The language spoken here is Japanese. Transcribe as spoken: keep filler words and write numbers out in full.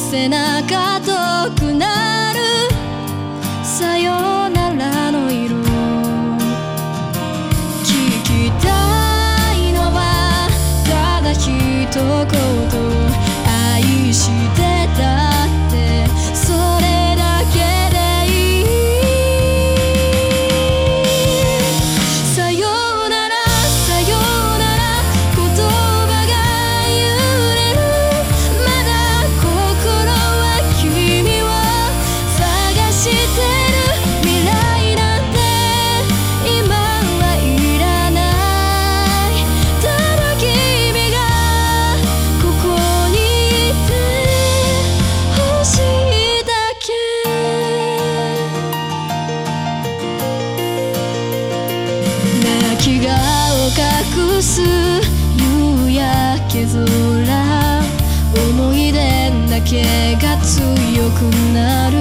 背中遠くなるさよならの色。聞きたいのはただ一言、愛してたってそれだけでいい。さよならさよなら言葉が揺れる。まだ心は君を探してる。未来なんて今はいらない。ただ君がここにいてほしいだけ。泣き顔隠す夕焼け空、思い出だけが強くなる。